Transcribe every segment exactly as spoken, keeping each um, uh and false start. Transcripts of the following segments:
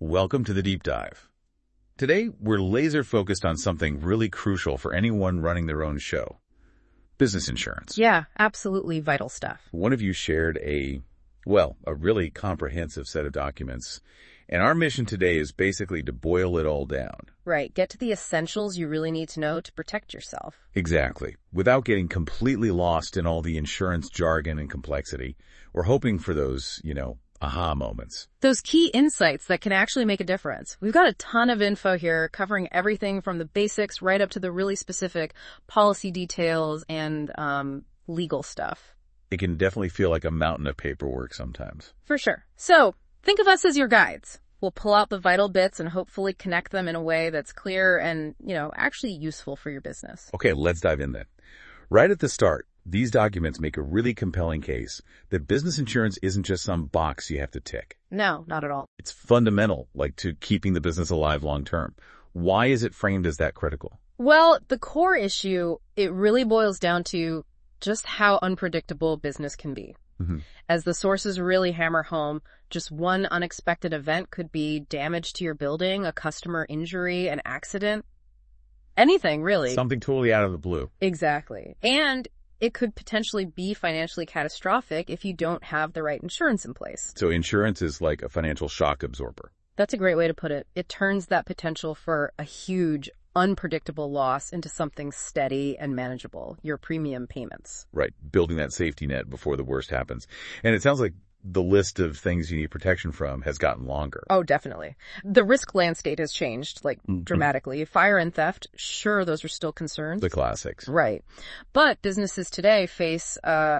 Welcome to the Deep Dive. Today, we're laser focused on something really crucial for anyone running their own show. Business insurance. Yeah, absolutely vital stuff. One of you shared a, well, a really comprehensive set of documents, and our mission today is basically to boil it all down. Right, get to the essentials you really need to know to protect yourself. Exactly. Without getting completely lost in all the insurance jargon and complexity, we're hoping for those, you know, aha moments. Those key insights that can actually make a difference. We've got a ton of info here covering everything from the basics right up to the really specific policy details and um, legal stuff. It can definitely feel like a mountain of paperwork sometimes. For sure. So think of us as your guides. We'll pull out the vital bits and hopefully connect them in a way that's clear and, you know, actually useful for your business. Okay, let's dive in then. Right at the start, these documents make a really compelling case that business insurance isn't just some box you have to tick. No, not at all. It's fundamental, like to keeping the business alive long term. Why is it framed as that critical? Well, the core issue, it really boils down to just how unpredictable business can be. Mm-hmm. As the sources really hammer home, just one unexpected event could be damage to your building, a customer injury, an accident. Anything, really. Something totally out of the blue. Exactly. And it could potentially be financially catastrophic if you don't have the right insurance in place. So insurance is like a financial shock absorber. That's a great way to put it. It turns that potential for a huge, unpredictable loss into something steady and manageable, your premium payments. Right, building that safety net before the worst happens. And it sounds like the list of things you need protection from has gotten longer. Oh, definitely. The risk landscape has changed, like, Mm-hmm. dramatically. Fire and theft, sure, those are still concerns. The classics. Right. But businesses today face uh,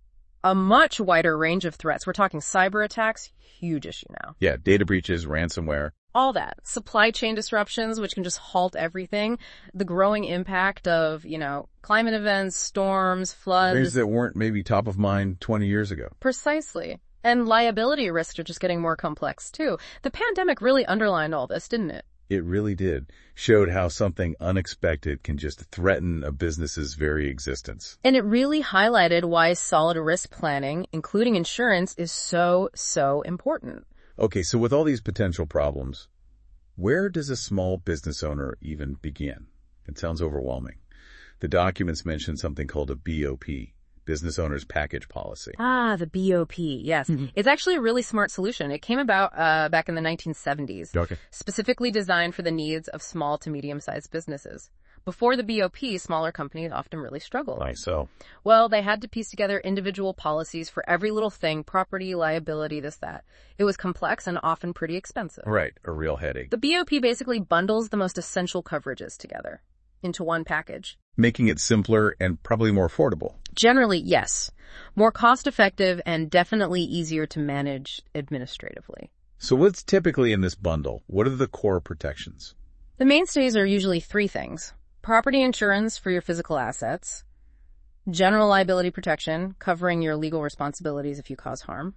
a much wider range of threats. We're talking cyber attacks, huge issue now. Yeah, data breaches, ransomware. All that. Supply chain disruptions, which can just halt everything. The growing impact of, you know, climate events, storms, floods. Things that weren't maybe top of mind twenty years ago. Precisely. And liability risks are just getting more complex, too. The pandemic really underlined all this, didn't it? It really did. Showed how something unexpected can just threaten a business's very existence. And it really highlighted why solid risk planning, including insurance, is so, so important. Okay, so with all these potential problems, where does a small business owner even begin? It sounds overwhelming. The documents mention something called a B O P, Business Owner's Package Policy. Ah, the B O P, yes. Mm-hmm. It's actually a really smart solution. It came about uh, back in the nineteen seventies, Okay. specifically designed for the needs of small to medium-sized businesses. Before the B O P, smaller companies often really struggled. Why so? Well, they had to piece together individual policies for every little thing, property, liability, this, that. It was complex and often pretty expensive. Right, a real headache. The B O P basically bundles the most essential coverages together into one package. Making it simpler and probably more affordable. Generally, yes. More cost-effective and definitely easier to manage administratively. So what's typically in this bundle? What are the core protections? The mainstays are usually three things. Property insurance for your physical assets, general liability protection covering your legal responsibilities if you cause harm,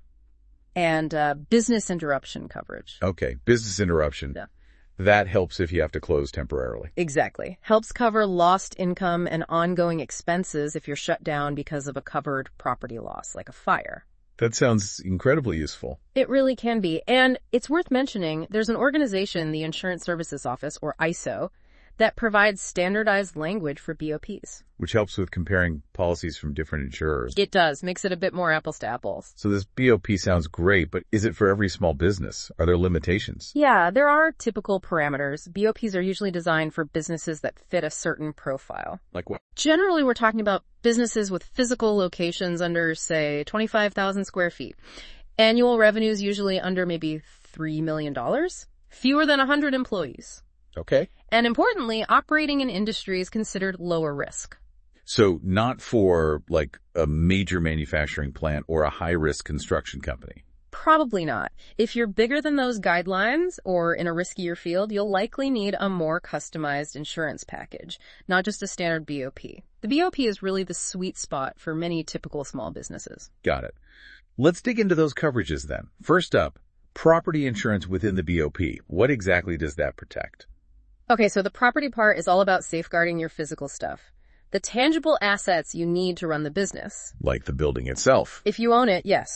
and uh, business interruption coverage. Okay, business interruption. Yeah. That helps if you have to close temporarily. Exactly. Helps cover lost income and ongoing expenses if you're shut down because of a covered property loss, like a fire. That sounds incredibly useful. It really can be. And it's worth mentioning, there's an organization, the Insurance Services Office, or I S O, that provides standardized language for B O Ps. Which helps with comparing policies from different insurers. It does. Makes it a bit more apples to apples. So this B O P sounds great, but is it for every small business? Are there limitations? Yeah, there are typical parameters. B O Ps are usually designed for businesses that fit a certain profile. Like what? Generally, we're talking about businesses with physical locations under, say, twenty-five thousand square feet. Annual revenues usually under maybe three million dollars. Fewer than one hundred employees. Okay. And importantly, operating in industries considered lower risk. So not for like a major manufacturing plant or a high-risk construction company. Probably not. If you're bigger than those guidelines or in a riskier field, you'll likely need a more customized insurance package, not just a standard B O P. The B O P is really the sweet spot for many typical small businesses. Got it. Let's dig into those coverages then. First up, property insurance within the B O P. What exactly does that protect? Okay, so the property part is all about safeguarding your physical stuff. The tangible assets you need to run the business. Like the building itself. If you own it, yes. Huh.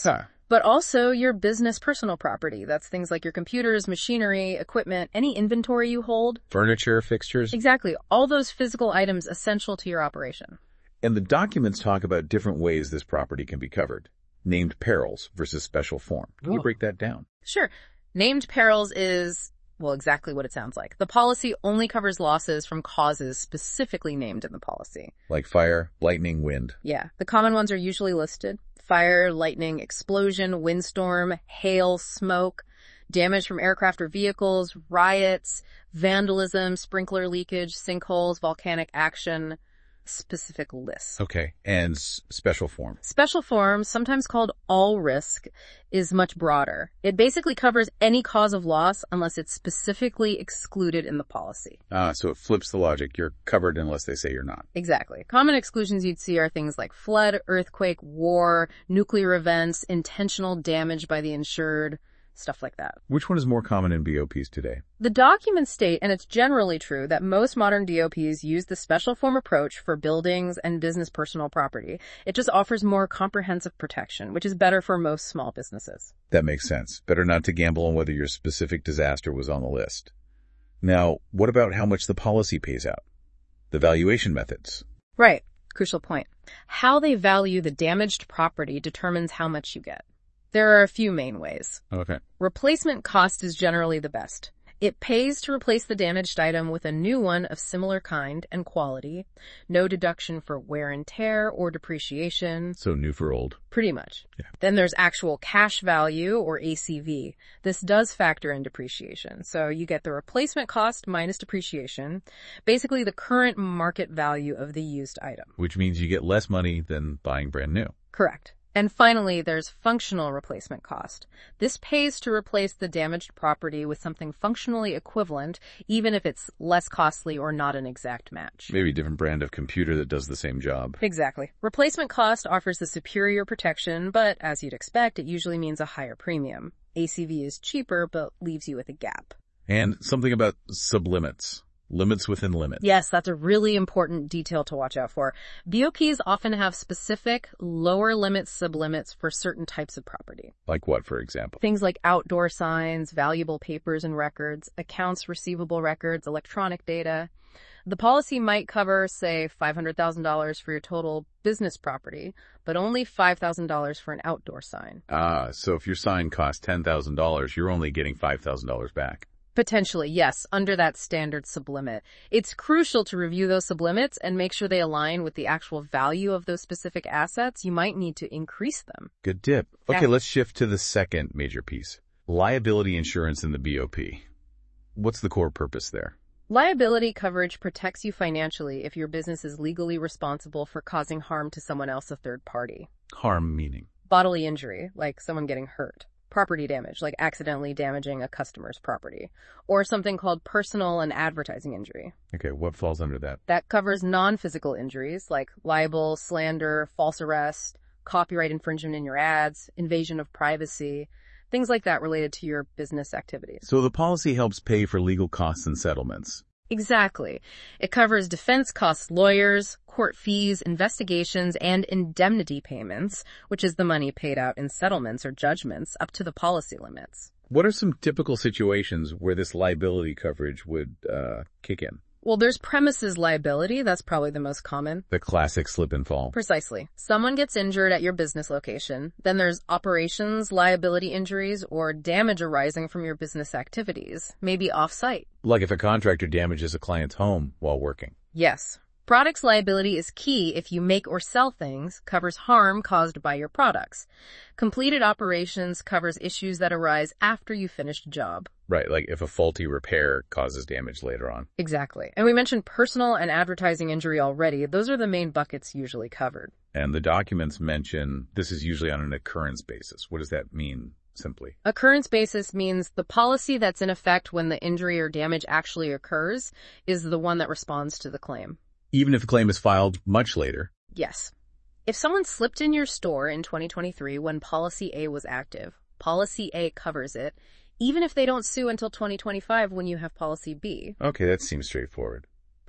But also your business personal property. That's things like your computers, machinery, equipment, any inventory you hold. Furniture, fixtures. Exactly. All those physical items essential to your operation. And the documents talk about different ways this property can be covered. Named perils versus special form. Can you break that down? Sure. Named perils is, well, exactly what it sounds like. The policy only covers losses from causes specifically named in the policy. Like fire, lightning, wind. Yeah. The common ones are usually listed. Fire, lightning, explosion, windstorm, hail, smoke, damage from aircraft or vehicles, riots, vandalism, sprinkler leakage, sinkholes, volcanic action, specific lists. Okay. And s- special form. Special form, sometimes called all risk, is much broader. It basically covers any cause of loss unless it's specifically excluded in the policy. Ah, so it flips the logic. You're covered unless they say you're not. Exactly. Common exclusions you'd see are things like flood, earthquake, war, nuclear events, intentional damage by the insured, stuff like that. Which one is more common in B O Ps today? The documents state, and it's generally true, that most modern D O Ps use the special form approach for buildings and business personal property. It just offers more comprehensive protection, which is better for most small businesses. That makes sense. Better not to gamble on whether your specific disaster was on the list. Now, what about how much the policy pays out? The valuation methods. Right. Crucial point. How they value the damaged property determines how much you get. There are a few main ways. Okay. Replacement cost is generally the best. It pays to replace the damaged item with a new one of similar kind and quality. No deduction for wear and tear or depreciation. So new for old. Pretty much. Yeah. Then there's actual cash value, or A C V. This does factor in depreciation. So you get the replacement cost minus depreciation, basically the current market value of the used item. Which means you get less money than buying brand new. Correct. And finally, there's functional replacement cost. This pays to replace the damaged property with something functionally equivalent, even if it's less costly or not an exact match. Maybe a different brand of computer that does the same job. Exactly. Replacement cost offers the superior protection, but as you'd expect, it usually means a higher premium. A C V is cheaper, but leaves you with a gap. And something about sublimits. Limits within limits. Yes, that's a really important detail to watch out for. B O Ps often have specific lower limit sublimits for certain types of property. Like what, for example? Things like outdoor signs, valuable papers and records, accounts receivable records, electronic data. The policy might cover, say, five hundred thousand dollars for your total business property, but only five thousand dollars for an outdoor sign. Ah, so if your sign costs ten thousand dollars, you're only getting five thousand dollars back. Potentially, yes, under that standard sublimit. It's crucial to review those sublimits and make sure they align with the actual value of those specific assets. You might need to increase them. Good tip. Okay, Yeah. let's shift to the second major piece. Liability insurance in the B O P. What's the core purpose there? Liability coverage protects you financially if your business is legally responsible for causing harm to someone else, a third party. Harm meaning? Bodily injury, like someone getting hurt. Property damage, like accidentally damaging a customer's property. Or something called personal and advertising injury. Okay, what falls under that? That covers non-physical injuries like libel, slander, false arrest, copyright infringement in your ads, invasion of privacy, things like that related to your business activities. So the policy helps pay for legal costs and settlements. Exactly. It covers defense costs, lawyers, court fees, investigations, and indemnity payments, which is the money paid out in settlements or judgments up to the policy limits. What are some typical situations where this liability coverage would uh, kick in? Well, there's premises liability. That's probably the most common. The classic slip and fall. Precisely. Someone gets injured at your business location. Then there's operations liability injuries or damage arising from your business activities, maybe off-site. Like if a contractor damages a client's home while working. Yes. Products liability is key if you make or sell things, covers harm caused by your products. Completed operations covers issues that arise after you finished a job. Right, like if a faulty repair causes damage later on. Exactly. And we mentioned personal and advertising injury already. Those are the main buckets usually covered. And the documents mention this is usually on an occurrence basis. What does that mean, simply? Occurrence basis means the policy that's in effect when the injury or damage actually occurs is the one that responds to the claim. Even if a claim is filed much later. Yes. If someone slipped in your store in twenty twenty-three when Policy A was active, Policy A covers it, even if they don't sue until twenty twenty-five when you have Policy B. Okay, that seems straightforward.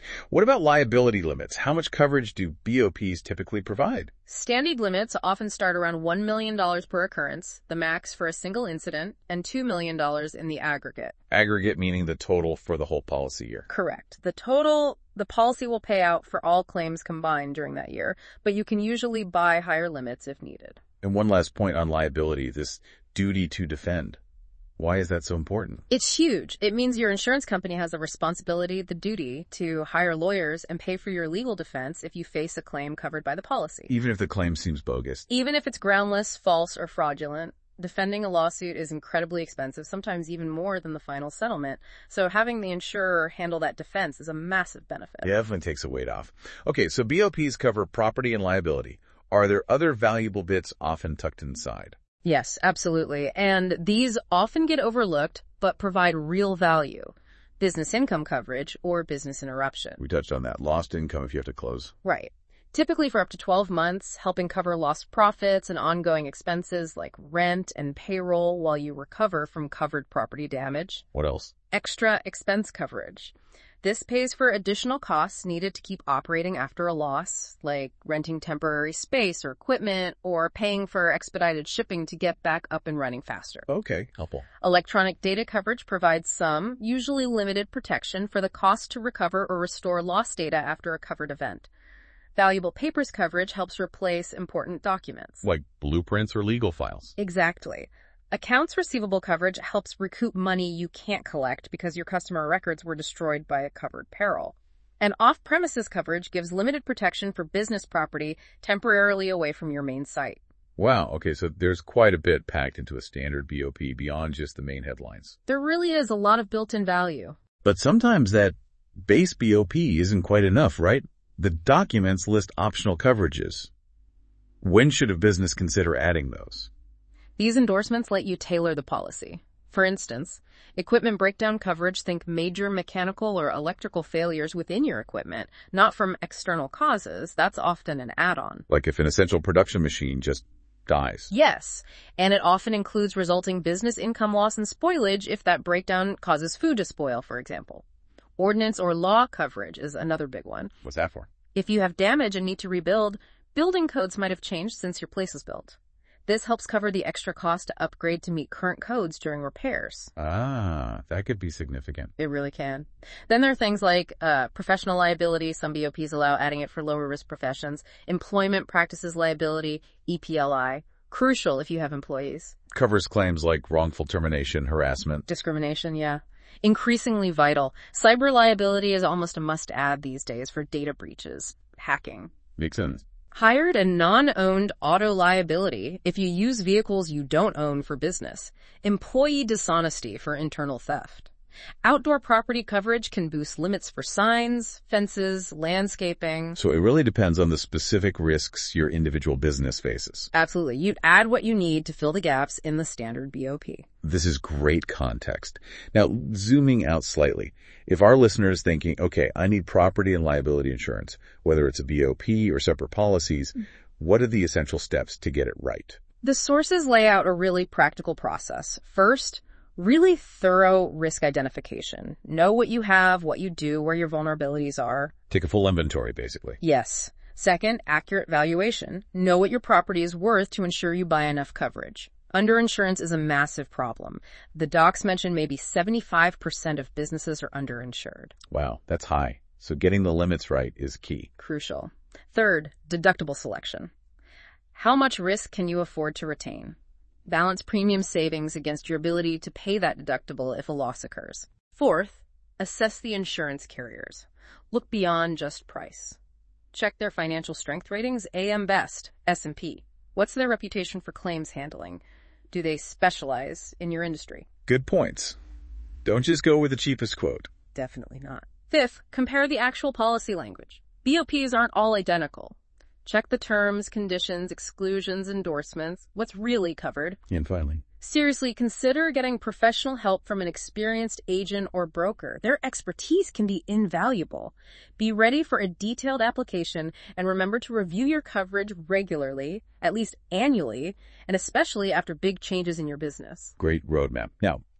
What about liability limits? How much coverage do B O Ps typically provide? Standard limits often start around one million dollars per occurrence, the max for a single incident, and two million dollars in the aggregate. Aggregate meaning the total for the whole policy year. Correct. The total, the policy will pay out for all claims combined during that year, but you can usually buy higher limits if needed. And one last point on liability, this duty to defend. Why is that so important? It's huge. It means your insurance company has the responsibility, the duty, to hire lawyers and pay for your legal defense if you face a claim covered by the policy. Even if the claim seems bogus. Even if it's groundless, false, or fraudulent, defending a lawsuit is incredibly expensive, sometimes even more than the final settlement. So having the insurer handle that defense is a massive benefit. Yeah, definitely takes a weight off. Okay, so B O Ps cover property and liability. Are there other valuable bits often tucked inside? Yes, absolutely. And these often get overlooked, but provide real value. Business income coverage or business interruption. We touched on that. Lost income if you have to close. Right. Typically for up to twelve months, helping cover lost profits and ongoing expenses like rent and payroll while you recover from covered property damage. What else? Extra expense coverage. This pays for additional costs needed to keep operating after a loss, like renting temporary space or equipment or paying for expedited shipping to get back up and running faster. Okay, helpful. Electronic data coverage provides some, usually limited protection for the cost to recover or restore lost data after a covered event. Valuable papers coverage helps replace important documents. Like blueprints or legal files. Exactly. Accounts receivable coverage helps recoup money you can't collect because your customer records were destroyed by a covered peril. And off-premises coverage gives limited protection for business property temporarily away from your main site. Wow, okay, so there's quite a bit packed into a standard B O P beyond just the main headlines. There really is a lot of built-in value. But sometimes that base B O P isn't quite enough, right? The documents list optional coverages. When should a business consider adding those? These endorsements let you tailor the policy. For instance, equipment breakdown coverage, think major mechanical or electrical failures within your equipment, not from external causes. That's often an add-on. Like if an essential production machine just dies. Yes, and it often includes resulting business income loss and spoilage if that breakdown causes food to spoil, for example. Ordinance or law coverage is another big one. What's that for? If you have damage and need to rebuild, building codes might have changed since your place was built. This helps cover the extra cost to upgrade to meet current codes during repairs. Ah, that could be significant. It really can. Then there are things like uh, professional liability. Some B O Ps allow adding it for lower risk professions. Employment practices liability, E P L I. Crucial if you have employees. Covers claims like wrongful termination, harassment. Discrimination, yeah. Increasingly vital. Cyber liability is almost a must-add these days for data breaches, hacking. Makes sense. Hired and non-owned auto liability if you use vehicles you don't own for business. Employee dishonesty for internal theft. Outdoor property coverage can boost limits for signs, fences, landscaping. So it really depends on the specific risks your individual business faces. Absolutely. You'd add what you need to fill the gaps in the standard B O P. This is great context. Now, zooming out slightly, if our listener is thinking, okay, I need property and liability insurance, whether it's a B O P or separate policies, what are the essential steps to get it right? The sources lay out a really practical process. First, really thorough risk identification. Know what you have, what you do, where your vulnerabilities are. Take a full inventory, basically. Yes. Second, accurate valuation. Know what your property is worth to ensure you buy enough coverage. Underinsurance is a massive problem. The docs mention maybe seventy-five percent of businesses are underinsured. Wow, that's high. So getting the limits right is key. Crucial. Third, deductible selection. How much risk can you afford to retain? Balance premium savings against your ability to pay that deductible if a loss occurs. Fourth, assess the insurance carriers. Look beyond just price. Check their financial strength ratings, A M Best, S and P. What's their reputation for claims handling? Do they specialize in your industry? Good points. Don't just go with the cheapest quote. Definitely not. Fifth, compare the actual policy language. B O Ps aren't all identical. Check the terms, conditions, exclusions, endorsements, what's really covered. And finally, seriously, consider getting professional help from an experienced agent or broker. Their expertise can be invaluable. Be ready for a detailed application and remember to review your coverage regularly, at least annually, and especially after big changes in your business. Great roadmap. Now,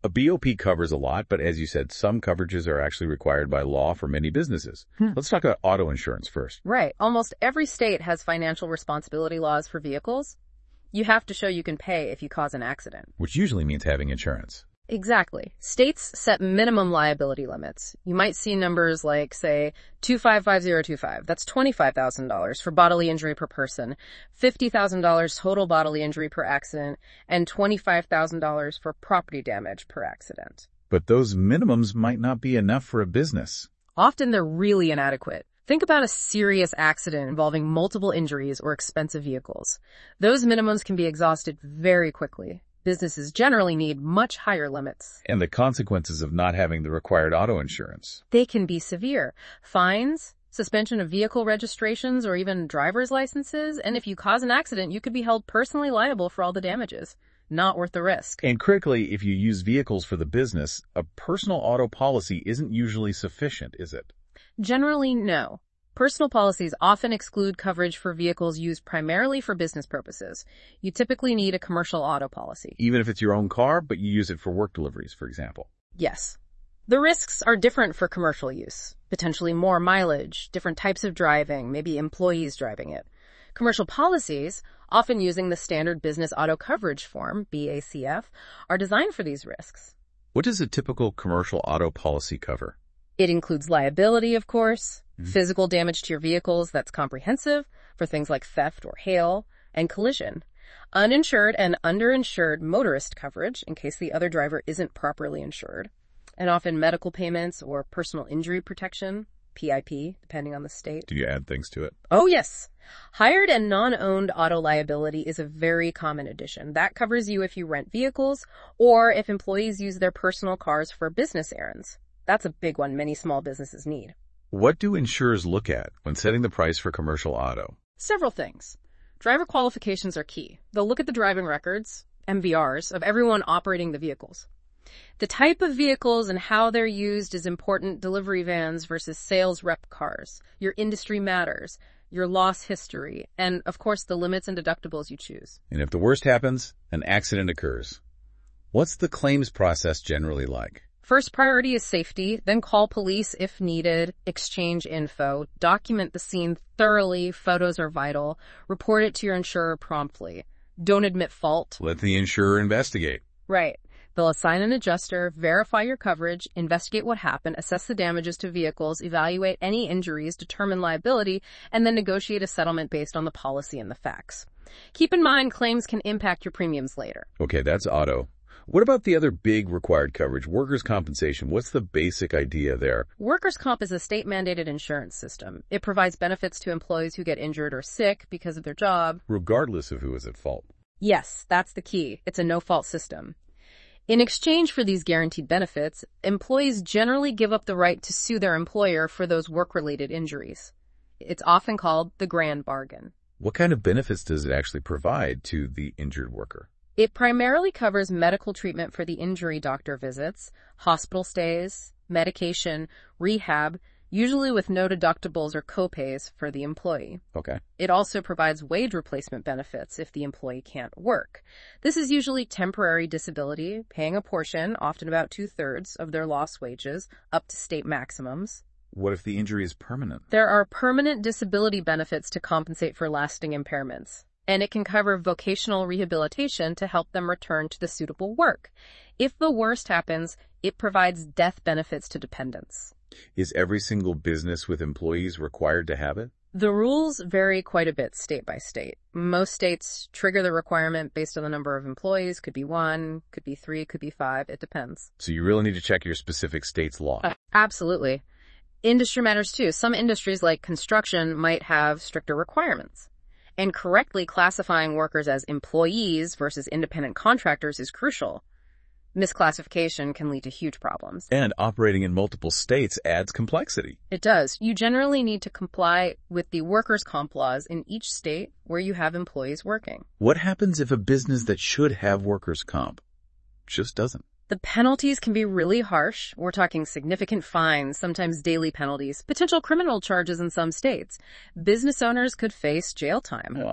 A B O P covers a lot, but as you said, some coverages are actually required by law for many businesses. Hmm. Let's talk about auto insurance first. Right. Almost every state has financial responsibility laws for vehicles. You have to show you can pay if you cause an accident. Which usually means having insurance. Exactly. States set minimum liability limits. You might see numbers like, say, two five five zero two five. That's twenty-five thousand dollars for bodily injury per person, fifty thousand dollars total bodily injury per accident, and twenty-five thousand dollars for property damage per accident. But those minimums might not be enough for a business. Often they're really inadequate. Think about a serious accident involving multiple injuries or expensive vehicles. Those minimums can be exhausted very quickly. Businesses generally need much higher limits. And the consequences of not having the required auto insurance. They can be severe. Fines, suspension of vehicle registrations, or even driver's licenses. And if you cause an accident, you could be held personally liable for all the damages. Not worth the risk. And critically, if you use vehicles for the business, a personal auto policy isn't usually sufficient, is it? Generally, no. Personal policies often exclude coverage for vehicles used primarily for business purposes. You typically need a commercial auto policy. Even if it's your own car, but you use it for work deliveries, for example. Yes. The risks are different for commercial use. Potentially more mileage, different types of driving, maybe employees driving it. Commercial policies, often using the standard business auto coverage form, B A C F, are designed for these risks. What does a typical commercial auto policy cover? It includes liability, of course, mm-hmm. physical damage to your vehicles that's comprehensive for things like theft or hail, and collision. Uninsured and underinsured motorist coverage in case the other driver isn't properly insured. And often medical payments or personal injury protection, P I P, depending on the state. Do you add things to it? Oh, yes. Hired and non-owned auto liability is a very common addition. That covers you if you rent vehicles or if employees use their personal cars for business errands. That's a big one many small businesses need. What do insurers look at when setting the price for commercial auto? Several things. Driver qualifications are key. They'll look at the driving records, M V Rs, of everyone operating the vehicles. The type of vehicles and how they're used is important. Delivery vans versus sales rep cars. Your industry matters. Your loss history. And, of course, the limits and deductibles you choose. And if the worst happens, an accident occurs. What's the claims process generally like? First priority is safety, then call police if needed, exchange info, document the scene thoroughly, photos are vital, report it to your insurer promptly. Don't admit fault. Let the insurer investigate. Right. They'll assign an adjuster, verify your coverage, investigate what happened, assess the damages to vehicles, evaluate any injuries, determine liability, and then negotiate a settlement based on the policy and the facts. Keep in mind, claims can impact your premiums later. Okay, that's auto. What about the other big required coverage, workers' compensation? What's the basic idea there? Workers' comp is a state-mandated insurance system. It provides benefits to employees who get injured or sick because of their job. Regardless of who is at fault. Yes, that's the key. It's a no-fault system. In exchange for these guaranteed benefits, employees generally give up the right to sue their employer for those work-related injuries. It's often called the grand bargain. What kind of benefits does it actually provide to the injured worker? It primarily covers medical treatment for the injury, doctor visits, hospital stays, medication, rehab, usually with no deductibles or copays for the employee. Okay. It also provides wage replacement benefits if the employee can't work. This is usually temporary disability, paying a portion, often about two-thirds, of their lost wages, up to state maximums. What if the injury is permanent? There are permanent disability benefits to compensate for lasting impairments. And it can cover vocational rehabilitation to help them return to the suitable work. If the worst happens, it provides death benefits to dependents. Is every single business with employees required to have it? The rules vary quite a bit state by state. Most states trigger the requirement based on the number of employees. Could be one, could be three, could be five. It depends. So you really need to check your specific state's law. Uh, absolutely. Industry matters too. Some industries like construction might have stricter requirements. And correctly classifying workers as employees versus independent contractors is crucial. Misclassification can lead to huge problems. And operating in multiple states adds complexity. It does. You generally need to comply with the workers' comp laws in each state where you have employees working. What happens if a business that should have workers' comp just doesn't? The penalties can be really harsh. We're talking significant fines, sometimes daily penalties, potential criminal charges in some states. Business owners could face jail time. Wow.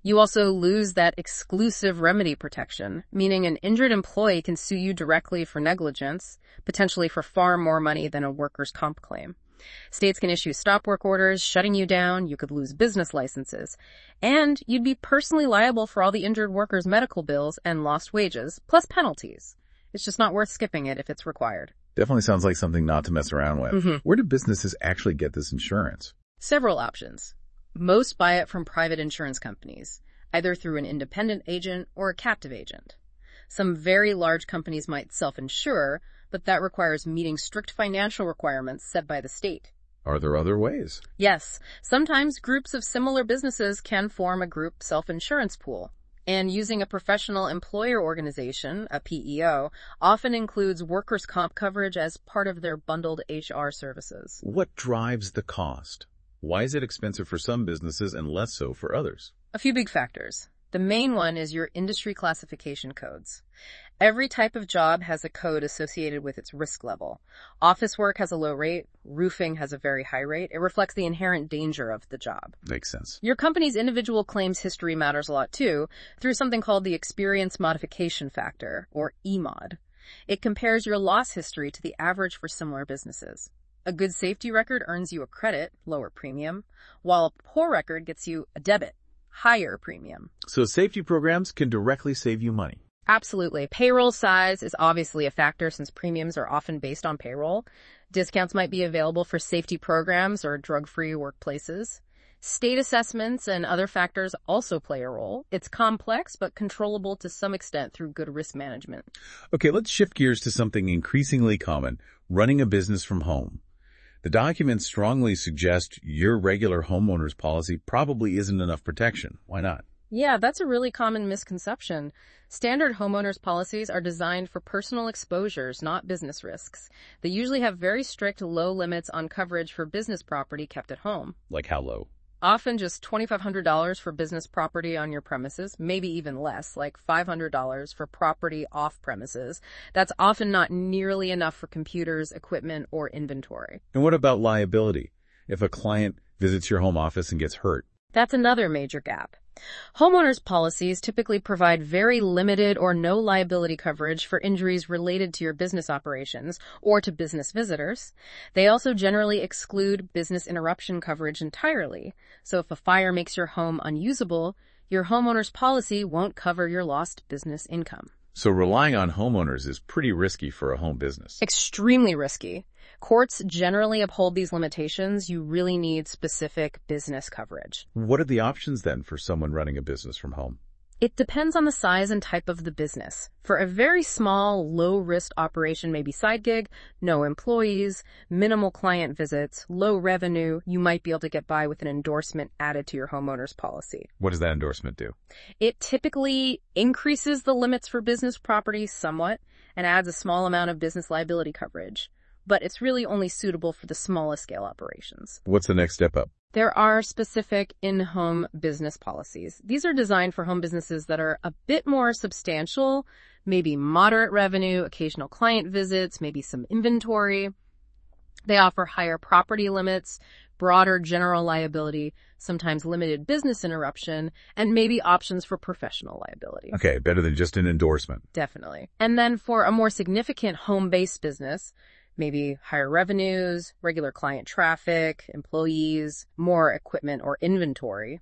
You also lose that exclusive remedy protection, meaning an injured employee can sue you directly for negligence, potentially for far more money than a workers' comp claim. States can issue stop work orders, shutting you down, you could lose business licenses, and you'd be personally liable for all the injured workers' medical bills and lost wages, plus penalties. It's just not worth skipping it if it's required. Definitely sounds like something not to mess around with. Mm-hmm. Where do businesses actually get this insurance? Several options. Most buy it from private insurance companies, either through an independent agent or a captive agent. Some very large companies might self-insure, but that requires meeting strict financial requirements set by the state. Are there other ways? Yes, sometimes groups of similar businesses can form a group self-insurance pool. And using a professional employer organization, a P E O, often includes workers' comp coverage as part of their bundled H R services. What drives the cost? Why is it expensive for some businesses and less so for others? A few big factors. The main one is your industry classification codes. Every type of job has a code associated with its risk level. Office work has a low rate. Roofing has a very high rate. It reflects the inherent danger of the job. Makes sense. Your company's individual claims history matters a lot too, through something called the Experience Modification Factor, or E M O D. It compares your loss history to the average for similar businesses. A good safety record earns you a credit, lower premium, while a poor record gets you a debit, higher premium. So safety programs can directly save you money. Absolutely. Payroll size is obviously a factor since premiums are often based on payroll. Discounts might be available for safety programs or drug-free workplaces. State assessments and other factors also play a role. It's complex, but controllable to some extent through good risk management. Okay, let's shift gears to something increasingly common, running a business from home. The documents strongly suggest your regular homeowner's policy probably isn't enough protection. Why not? Yeah, that's a really common misconception. Standard homeowners policies are designed for personal exposures, not business risks. They usually have very strict low limits on coverage for business property kept at home. Like how low? Often just twenty-five hundred dollars for business property on your premises, maybe even less, like five hundred dollars for property off premises. That's often not nearly enough for computers, equipment, or inventory. And what about liability? If a client visits your home office and gets hurt? That's another major gap. Homeowners policies typically provide very limited or no liability coverage for injuries related to your business operations or to business visitors. They also generally exclude business interruption coverage entirely. So if a fire makes your home unusable, your homeowner's policy won't cover your lost business income. So relying on homeowners is pretty risky for a home business. Extremely risky. Courts generally uphold these limitations. You really need specific business coverage. What are the options then for someone running a business from home? It depends on the size and type of the business. For a very small, low-risk operation, maybe side gig, no employees, minimal client visits, low revenue, you might be able to get by with an endorsement added to your homeowner's policy. What does that endorsement do? It typically increases the limits for business property somewhat and adds a small amount of business liability coverage. But it's really only suitable for the smallest scale operations. What's the next step up? There are specific in-home business policies. These are designed for home businesses that are a bit more substantial, maybe moderate revenue, occasional client visits, maybe some inventory. They offer higher property limits, broader general liability, sometimes limited business interruption, and maybe options for professional liability. Okay, better than just an endorsement. Definitely. And then for a more significant home-based business, maybe higher revenues, regular client traffic, employees, more equipment or inventory,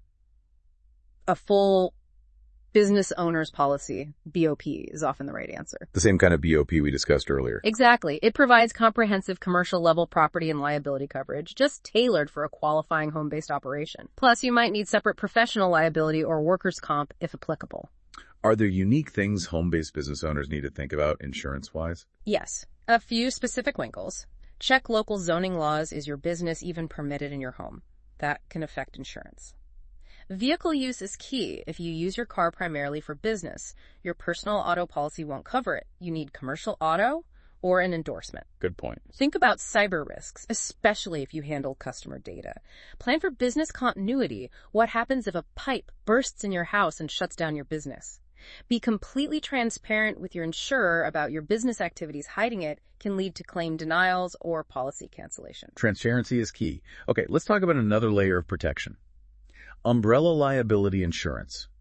a full business owner's policy, B O P, is often the right answer. The same kind of B O P we discussed earlier. Exactly. It provides comprehensive commercial level property and liability coverage, just tailored for a qualifying home-based operation. Plus, you might need separate professional liability or workers' comp if applicable. Are there unique things home-based business owners need to think about insurance-wise? Yes. A few specific wrinkles. Check local zoning laws. Is your business even permitted in your home? That can affect insurance. Vehicle use is key. If you use your car primarily for business, your personal auto policy won't cover it. You need commercial auto or an endorsement. Good point. Think about cyber risks, especially if you handle customer data. Plan for business continuity. What happens if a pipe bursts in your house and shuts down your business? Be completely transparent with your insurer about your business activities. Hiding it can lead to claim denials or policy cancellation. Transparency is key. Okay, let's talk about another layer of protection. Umbrella liability insurance.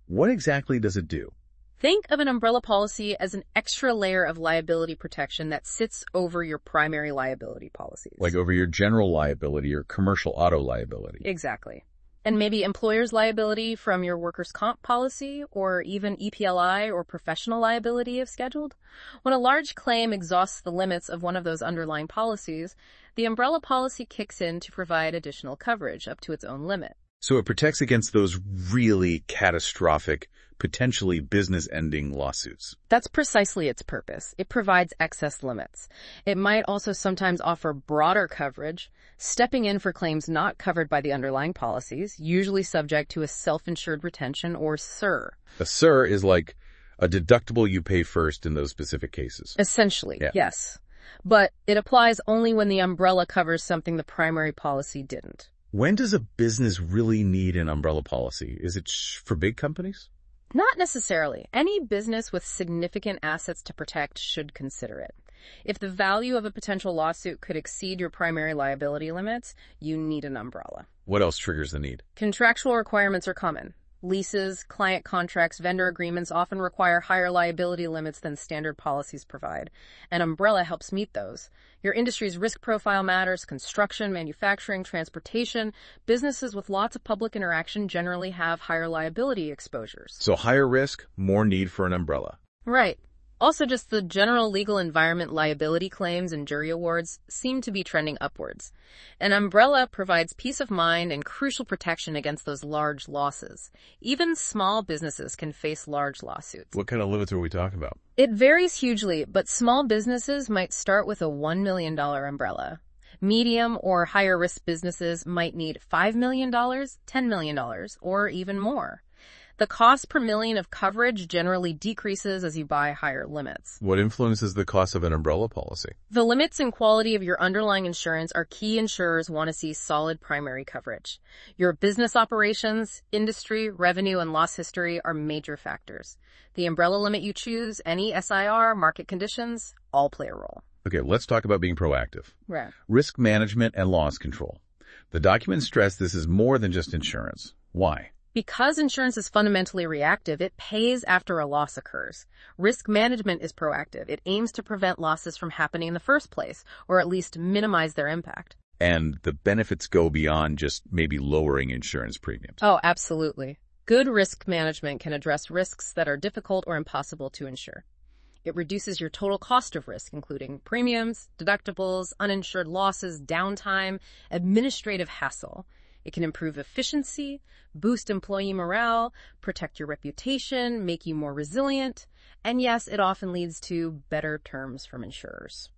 What exactly does it do? Think of an umbrella policy as an extra layer of liability protection that sits over your primary liability policies. Like over your general liability or commercial auto liability. Exactly. And maybe employer's liability from your workers' comp policy, or even E P L I or professional liability if scheduled. When a large claim exhausts the limits of one of those underlying policies, the umbrella policy kicks in to provide additional coverage up to its own limit. So it protects against those really catastrophic, potentially business-ending lawsuits. That's precisely its purpose. It provides excess limits. It might also sometimes offer broader coverage, stepping in for claims not covered by the underlying policies, usually subject to a self-insured retention or S I R. A S I R is like a deductible you pay first in those specific cases. Essentially, Yeah. yes. But it applies only when the umbrella covers something the primary policy didn't. When does a business really need an umbrella policy? Is it sh- for big companies? Not necessarily. Any business with significant assets to protect should consider it. If the value of a potential lawsuit could exceed your primary liability limits, you need an umbrella. What else triggers the need? Contractual requirements are common. Leases, client contracts, vendor agreements often require higher liability limits than standard policies provide. An umbrella helps meet those. Your industry's risk profile matters. Construction, manufacturing, transportation. Businesses with lots of public interaction generally have higher liability exposures. So higher risk, more need for an umbrella. Right. Also, just the general legal environment liability claims and jury awards seem to be trending upwards. An umbrella provides peace of mind and crucial protection against those large losses. Even small businesses can face large lawsuits. What kind of limits are we talking about? It varies hugely, but small businesses might start with a one million dollars umbrella. Medium or higher risk businesses might need five million dollars, ten million dollars, or even more. The cost per million of coverage generally decreases as you buy higher limits. What influences the cost of an umbrella policy? The limits and quality of your underlying insurance are key. Insurers want to see solid primary coverage. Your business operations, industry, revenue, and loss history are major factors. The umbrella limit you choose, any S I R, market conditions, all play a role. Okay, let's talk about being proactive. Right. Risk management and loss control. The documents stress this is more than just insurance. Why? Because insurance is fundamentally reactive, it pays after a loss occurs. Risk management is proactive. It aims to prevent losses from happening in the first place, or at least minimize their impact. And the benefits go beyond just maybe lowering insurance premiums. Oh, absolutely. Good risk management can address risks that are difficult or impossible to insure. It reduces your total cost of risk, including premiums, deductibles, uninsured losses, downtime, administrative hassle. It can improve efficiency, boost employee morale, protect your reputation, make you more resilient, and yes, it often leads to better terms from insurers.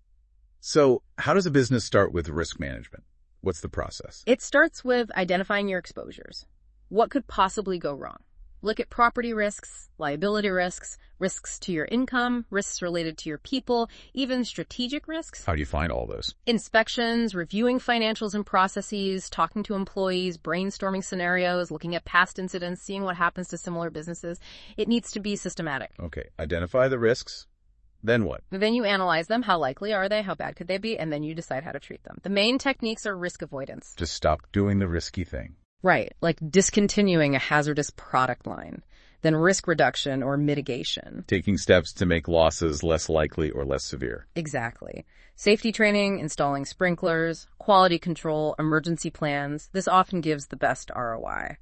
So, how does a business start with risk management? What's the process? It starts with identifying your exposures. What could possibly go wrong? Look at property risks, liability risks, risks to your income, risks related to your people, even strategic risks. How do you find all those? Inspections, reviewing financials and processes, talking to employees, brainstorming scenarios, looking at past incidents, seeing what happens to similar businesses. It needs to be systematic. Okay, identify the risks. Then what? Then you analyze them. How likely are they? How bad could they be? And then you decide how to treat them. The main techniques are risk avoidance. Just stop doing the risky thing. Right, like discontinuing a hazardous product line. Then risk reduction or mitigation. Taking steps to make losses less likely or less severe. Exactly. Safety training, installing sprinklers, quality control, emergency plans. This often gives the best R O I.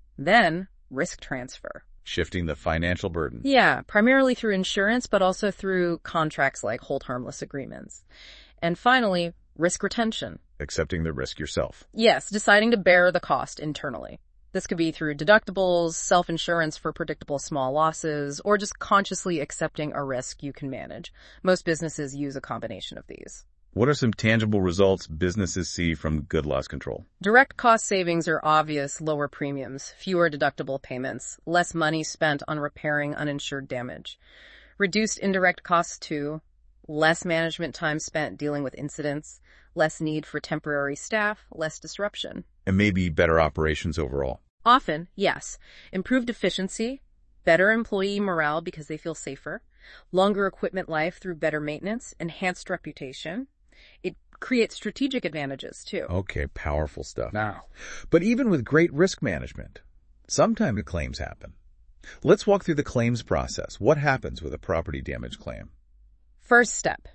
Then, risk transfer. Shifting the financial burden. Yeah, primarily through insurance, but also through contracts like hold harmless agreements. And finally, risk retention. Accepting the risk yourself. Yes, deciding to bear the cost internally. This could be through deductibles, self-insurance for predictable small losses, or just consciously accepting a risk you can manage. Most businesses use a combination of these. What are some tangible results businesses see from good loss control? Direct cost savings are obvious: lower premiums, fewer deductible payments, less money spent on repairing uninsured damage. Reduced indirect costs too, less management time spent dealing with incidents, less need for temporary staff, less disruption. And maybe better operations overall. Often, yes. Improved efficiency, better employee morale because they feel safer, longer equipment life through better maintenance, enhanced reputation. It creates strategic advantages, too. Okay, powerful stuff. Now. But even with great risk management, sometimes claims happen. Let's walk through the claims process. What happens with a property damage claim? First step,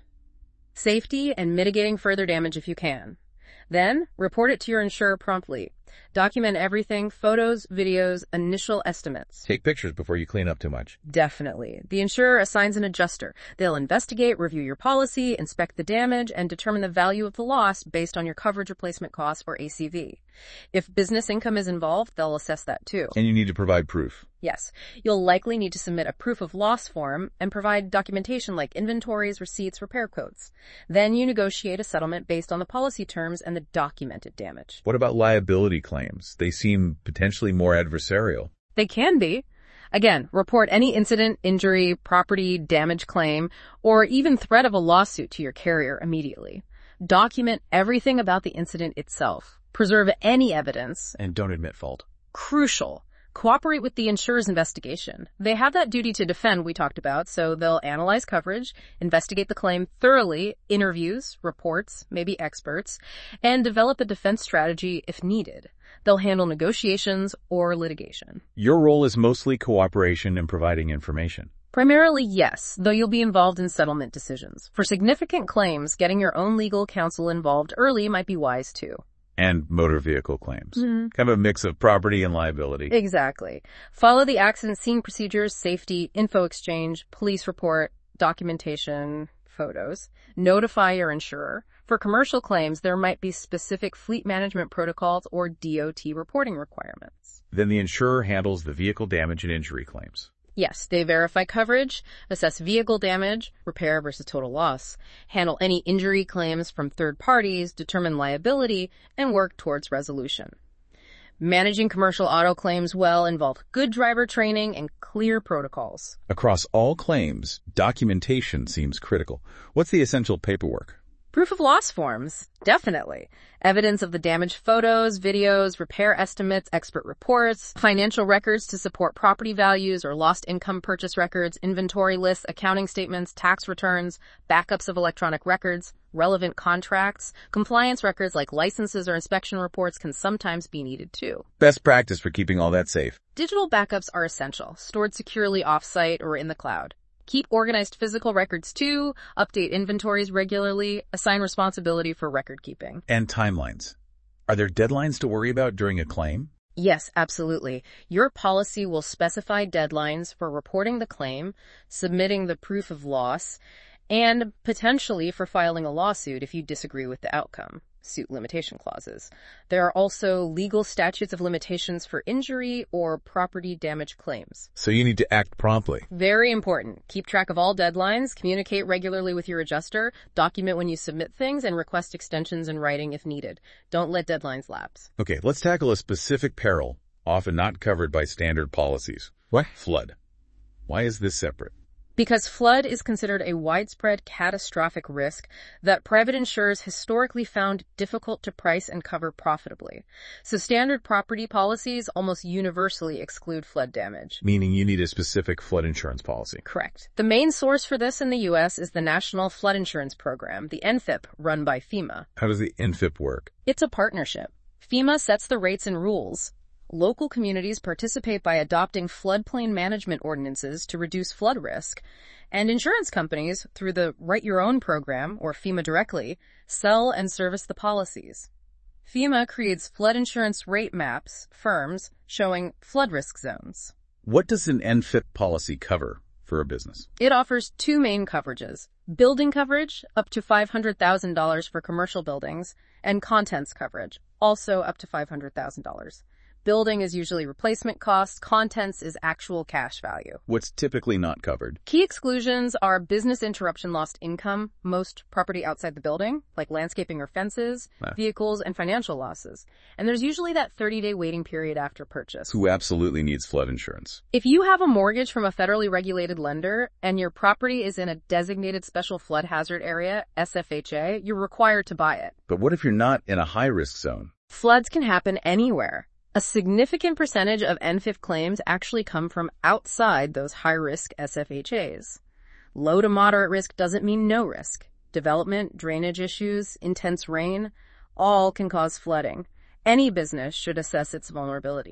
safety and mitigating further damage if you can. Then, report it to your insurer promptly. Document everything, photos, videos, initial estimates. Take pictures before you clean up too much. Definitely. The insurer assigns an adjuster. They'll investigate, review your policy, inspect the damage, and determine the value of the loss based on your coverage replacement cost, or A C V. If business income is involved, they'll assess that too. And you need to provide proof. Yes. You'll likely need to submit a proof of loss form and provide documentation like inventories, receipts, repair quotes. Then you negotiate a settlement based on the policy terms and the documented damage. What about liability claims? They seem potentially more adversarial. They can be. Again, report any incident, injury, property damage claim, or even threat of a lawsuit to your carrier immediately. Document everything about the incident itself. Preserve any evidence. And don't admit fault. Crucial. Cooperate with the insurer's investigation. They have that duty to defend we talked about, so they'll analyze coverage, investigate the claim thoroughly, interviews, reports, maybe experts, and develop a defense strategy if needed. They'll handle negotiations or litigation. Your role is mostly cooperation and providing information. Primarily, yes, though you'll be involved in settlement decisions. For significant claims, getting your own legal counsel involved early might be wise too. And motor vehicle claims. Mm-hmm. Kind of a mix of property and liability. Exactly. Follow the accident scene procedures, safety, info exchange, police report, documentation, photos. Notify your insurer. For commercial claims, there might be specific fleet management protocols or D O T reporting requirements. Then the insurer handles the vehicle damage and injury claims. Yes, they verify coverage, assess vehicle damage, repair versus total loss, handle any injury claims from third parties, determine liability, and work towards resolution. Managing commercial auto claims well involves good driver training and clear protocols. Across all claims, documentation seems critical. What's the essential paperwork? Proof of loss forms, definitely. Evidence of the damage photos, videos, repair estimates, expert reports, financial records to support property values or lost income purchase records, inventory lists, accounting statements, tax returns, backups of electronic records, relevant contracts, compliance records like licenses or inspection reports can sometimes be needed too. Best practice for keeping all that safe. Digital backups are essential, stored securely off-site or in the cloud. Keep organized physical records too, update inventories regularly, assign responsibility for record keeping. And timelines. Are there deadlines to worry about during a claim? Yes, absolutely. Your policy will specify deadlines for reporting the claim, submitting the proof of loss, and potentially for filing a lawsuit if you disagree with the outcome. Suit limitation clauses. There are also legal statutes of limitations for injury or property damage claims. So you need to act promptly. Very important. Keep track of all deadlines, communicate regularly with your adjuster, document when you submit things, and request extensions in writing if needed. Don't let deadlines lapse. Okay, let's tackle a specific peril, often not covered by standard policies. What? Flood. Why is this separate? Because flood is considered a widespread catastrophic risk that private insurers historically found difficult to price and cover profitably. So standard property policies almost universally exclude flood damage. Meaning you need a specific flood insurance policy. Correct. The main source for this in the U S is the National Flood Insurance Program, the N F I P, run by FEMA. How does the N F I P work? It's a partnership. FEMA sets the rates and rules. Local communities participate by adopting floodplain management ordinances to reduce flood risk, and insurance companies, through the Write Your Own program, or FEMA directly, sell and service the policies. FEMA creates flood insurance rate maps, firms, showing flood risk zones. What does an N F I P policy cover for a business? It offers two main coverages: building coverage, up to five hundred thousand dollars for commercial buildings, and contents coverage, also up to five hundred thousand dollars. Building is usually replacement cost. Contents is actual cash value. What's typically not covered? Key exclusions are business interruption lost income, most property outside the building, like landscaping or fences, Ah. vehicles, and financial losses. And there's usually that thirty-day waiting period after purchase. Who absolutely needs flood insurance? If you have a mortgage from a federally regulated lender and your property is in a designated special flood hazard area, S F H A, you're required to buy it. But what if you're not in a high-risk zone? Floods can happen anywhere. A significant percentage of N F I P claims actually come from outside those high-risk S F H As. Low to moderate risk doesn't mean no risk. Development, drainage issues, intense rain, all can cause flooding. Any business should assess its vulnerability.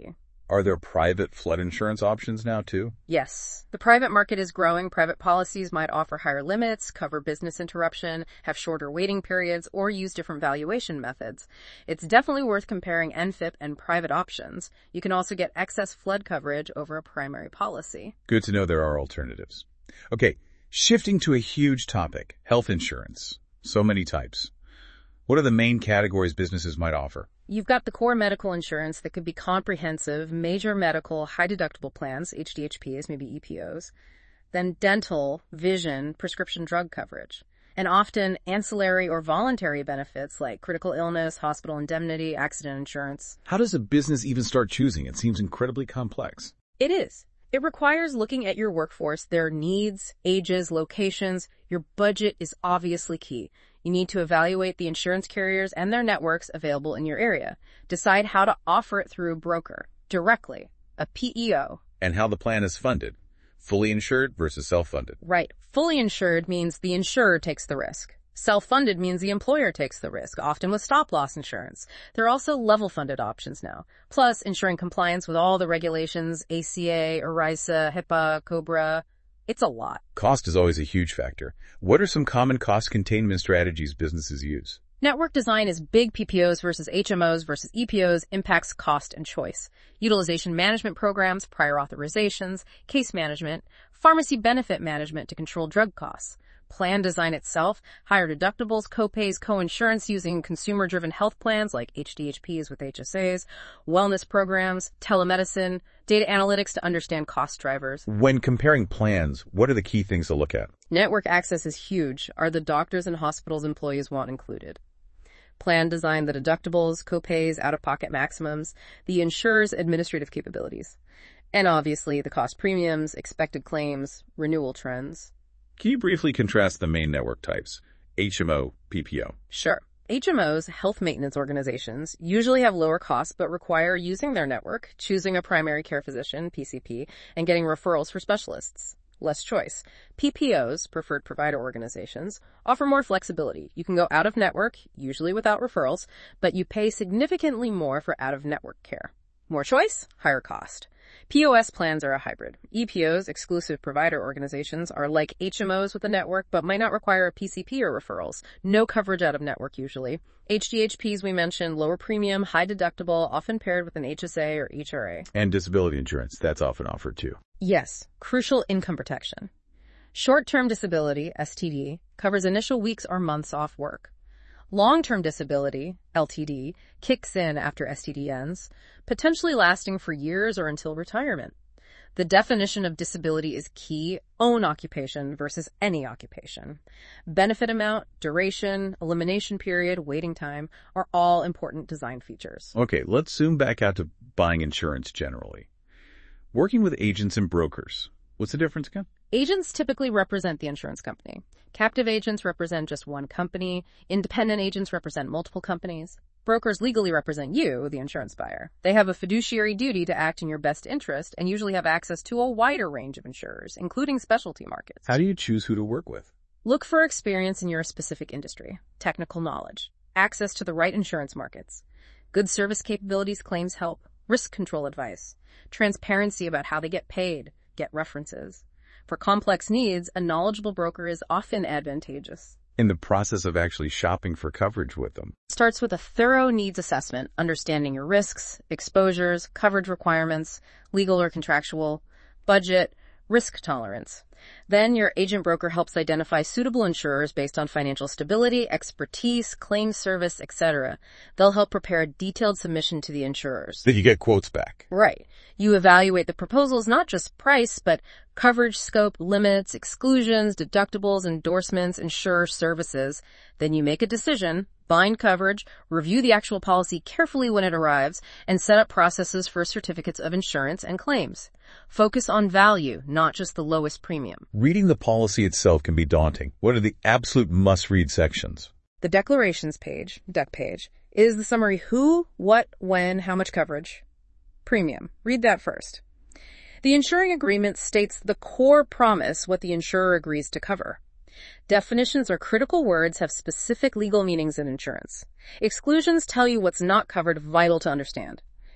Are there private flood insurance options now, too? Yes. The private market is growing. Private policies might offer higher limits, cover business interruption, have shorter waiting periods, or use different valuation methods. It's definitely worth comparing N F I P and private options. You can also get excess flood coverage over a primary policy. Good to know there are alternatives. Okay, shifting to a huge topic, health insurance. So many types. What are the main categories businesses might offer? You've got the core medical insurance that could be comprehensive, major medical, high deductible plans, H D H Ps, maybe E P Os. Then dental, vision, prescription drug coverage. And often ancillary or voluntary benefits like critical illness, hospital indemnity, accident insurance. How does a business even start choosing? It seems incredibly complex. It is. It requires looking at your workforce, their needs, ages, locations. Your budget is obviously key. You need to evaluate the insurance carriers and their networks available in your area. Decide how to offer it through a broker, directly, a P E O. And how the plan is funded. Fully insured versus self-funded. Right. Fully insured means the insurer takes the risk. Self-funded means the employer takes the risk, often with stop-loss insurance. There are also level-funded options now. Plus, ensuring compliance with all the regulations, A C A, ERISA, HIPAA, COBRA. It's a lot. Cost is always a huge factor. What are some common cost containment strategies businesses use? Network design is big. P P Os versus H M Os versus E P Os impacts cost and choice. Utilization management programs, prior authorizations, case management, pharmacy benefit management to control drug costs. Plan design itself, higher deductibles, copays, co-insurance using consumer-driven health plans like H D H Ps with H S As, wellness programs, telemedicine, data analytics to understand cost drivers. When comparing plans, what are the key things to look at? Network access is huge. Are the doctors and hospitals employees want included? Plan design, the deductibles, copays, out-of-pocket maximums, the insurer's administrative capabilities. And obviously the cost premiums, expected claims, renewal trends. Can you briefly contrast the main network types, H M O, P P O? Sure. H M Os, health maintenance organizations, usually have lower costs but require using their network, choosing a primary care physician, P C P, and getting referrals for specialists. Less choice. P P Os, preferred provider organizations, offer more flexibility. You can go out of network, usually without referrals, but you pay significantly more for out-of-network care. More choice, higher cost. P O S plans are a hybrid. E P Os, exclusive provider organizations, are like H M Os with a network but might not require a P C P or referrals. No coverage out of network usually. H D H Ps we mentioned, lower premium, high deductible, often paired with an H S A or H R A. And disability insurance, that's often offered too. Yes, crucial income protection. Short-term disability, S T D, covers initial weeks or months off work. Long-term disability, L T D, kicks in after S T D ends, potentially lasting for years or until retirement. The definition of disability is key: own occupation versus any occupation. Benefit amount, duration, elimination period, waiting time are all important design features. Okay, let's zoom back out to buying insurance generally. Working with agents and brokers, what's the difference again? Agents typically represent the insurance company. Captive agents represent just one company. Independent agents represent multiple companies. Brokers legally represent you, the insurance buyer. They have a fiduciary duty to act in your best interest and usually have access to a wider range of insurers, including specialty markets. How do you choose who to work with? Look for experience in your specific industry, technical knowledge, access to the right insurance markets, good service capabilities, claims help, risk control advice, transparency about how they get paid, get references. For complex needs, a knowledgeable broker is often advantageous. In the process of actually shopping for coverage with them, Starts with a thorough needs assessment, understanding your risks, exposures, coverage requirements, legal or contractual, budget, risk tolerance. Then your agent broker helps identify suitable insurers based on financial stability, expertise, claims service, et cetera. They'll help prepare a detailed submission to the insurers. then you get quotes back. Right. You evaluate the proposals, not just price, but coverage, scope, limits, exclusions, deductibles, endorsements, insurer services. Then you make a decision, bind coverage, review the actual policy carefully when it arrives, and set up processes for certificates of insurance and claims. Focus on value, not just the lowest premium. Reading the policy itself can be daunting. What are the absolute must-read sections? The declarations page, deck page, is the summary who, what, when, how much coverage. Premium. Read that first. The insuring agreement states the core promise, what the insurer agrees to cover. Definitions or critical words have specific legal meanings in insurance. Exclusions tell you what's not covered, vital to understand.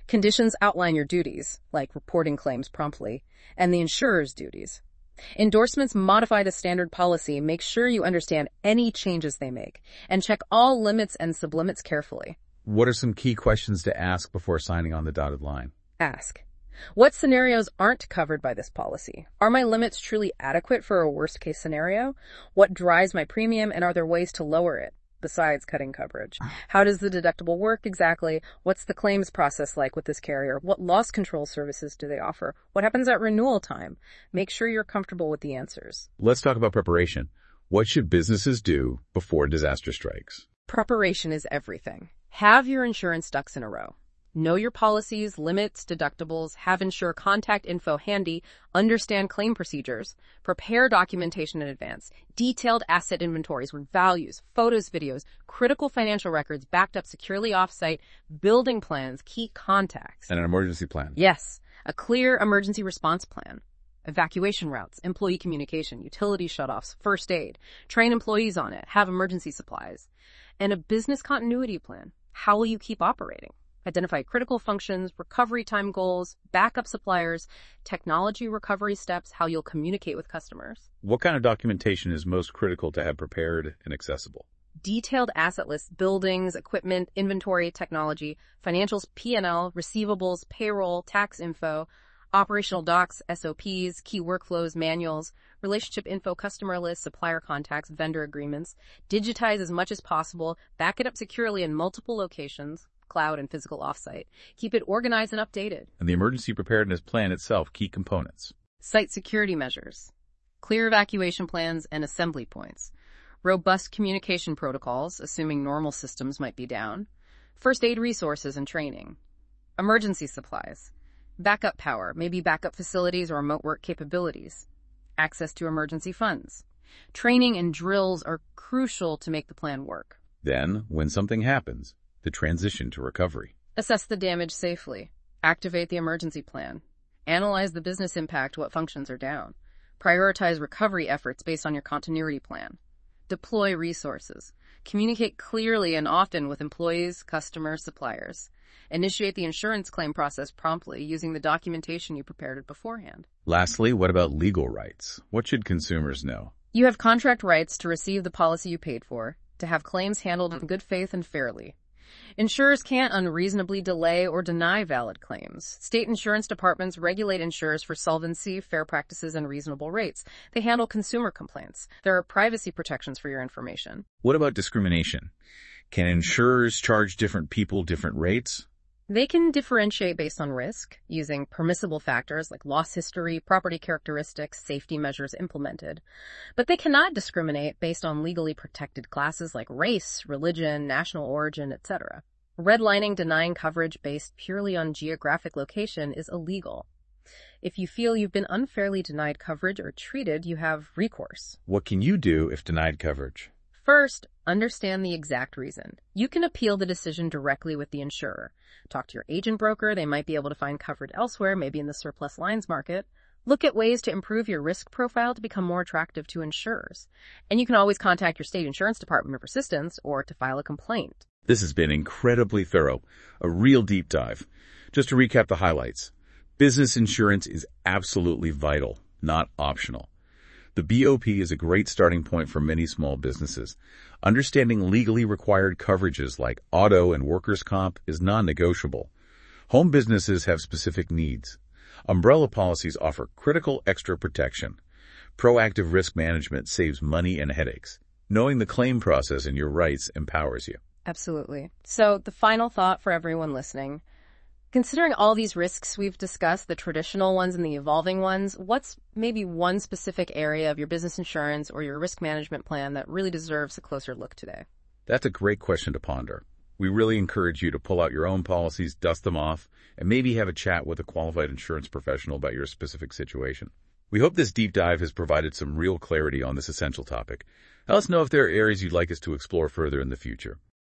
Conditions outline your duties, like reporting claims promptly, and the insurer's duties. Endorsements modify the standard policy. Make sure you understand any changes they make, and check all limits and sublimits carefully. What are some key questions to ask before signing on the dotted line? Ask, what scenarios aren't covered by this policy? Are my limits truly adequate for a worst-case scenario? What drives my premium, and are there ways to lower it, besides cutting coverage? How does the deductible work exactly? What's the claims process like with this carrier? What loss control services do they offer? What happens at renewal time? Make sure you're comfortable with the answers. Let's talk about preparation. What should businesses do before disaster strikes? Preparation is everything. Have your insurance ducks in a row. Know your policies, limits, deductibles, have insurer contact info handy, understand claim procedures, prepare documentation in advance, detailed asset inventories with values, photos, videos, critical financial records backed up securely off-site, building plans, key contacts. And an emergency plan. Yes, a clear emergency response plan. Evacuation routes, employee communication, utility shutoffs, first aid, train employees on it, have emergency supplies. And a business continuity plan. How will you keep operating? Identify critical functions, recovery time goals, backup suppliers, technology recovery steps, how you'll communicate with customers. What kind of documentation is most critical to have prepared and accessible? Detailed asset lists, buildings, equipment, inventory, technology, financials, P and L, receivables, payroll, tax info, operational docs, S O Ps, key workflows, manuals, relationship info, customer lists, supplier contacts, vendor agreements. Digitize as much as possible, back it up securely in multiple locations, cloud and physical offsite. Keep it organized and updated. And the emergency preparedness plan itself, key components. Site security measures, clear evacuation plans and assembly points, robust communication protocols, assuming normal systems might be down, first aid resources and training, emergency supplies, backup power, maybe backup facilities or remote work capabilities, access to emergency funds. Training and drills are crucial to make the plan work. Then, when something happens, the transition to recovery. Assess the damage safely. Activate the emergency plan. Analyze the business impact, what functions are down. Prioritize recovery efforts based on your continuity plan. Deploy resources. Communicate clearly and often with employees, customers, suppliers. Initiate the insurance claim process promptly using the documentation you prepared beforehand. Lastly, what about legal rights? What should consumers know? You have contract rights to receive the policy you paid for, to have claims handled in good faith and fairly. Insurers can't unreasonably delay or deny valid claims. State insurance departments regulate insurers for solvency, fair practices, and reasonable rates. They handle consumer complaints. There are privacy protections for your information. What about discrimination? Can insurers charge different people different rates? They can differentiate based on risk, using permissible factors like loss history, property characteristics, safety measures implemented. But they cannot discriminate based on legally protected classes like race, religion, national origin, et cetera. Redlining denying coverage based purely on geographic location is illegal. If you feel you've been unfairly denied coverage or treated, you have recourse. What can you do if denied coverage? First, understand the exact reason. You can appeal the decision directly with the insurer. Talk to your agent broker. They might be able to find coverage elsewhere, maybe in the surplus lines market. Look at ways to improve your risk profile to become more attractive to insurers. And you can always contact your state insurance department for assistance or to file a complaint. This has been incredibly thorough, a real deep dive. Just to recap the highlights. Business insurance is absolutely vital, not optional. The B O P is a great starting point for many small businesses. Understanding legally required coverages like auto and workers' comp is non-negotiable. Home businesses have specific needs. Umbrella policies offer critical extra protection. Proactive risk management saves money and headaches. Knowing the claim process and your rights empowers you. Absolutely. So the final thought for everyone listening. Considering all these risks we've discussed, the traditional ones and the evolving ones, what's maybe one specific area of your business insurance or your risk management plan that really deserves a closer look today? That's a great question to ponder. We really encourage you to pull out your own policies, dust them off, and maybe have a chat with a qualified insurance professional about your specific situation. We hope this deep dive has provided some real clarity on this essential topic. Let us know if there are areas you'd like us to explore further in the future.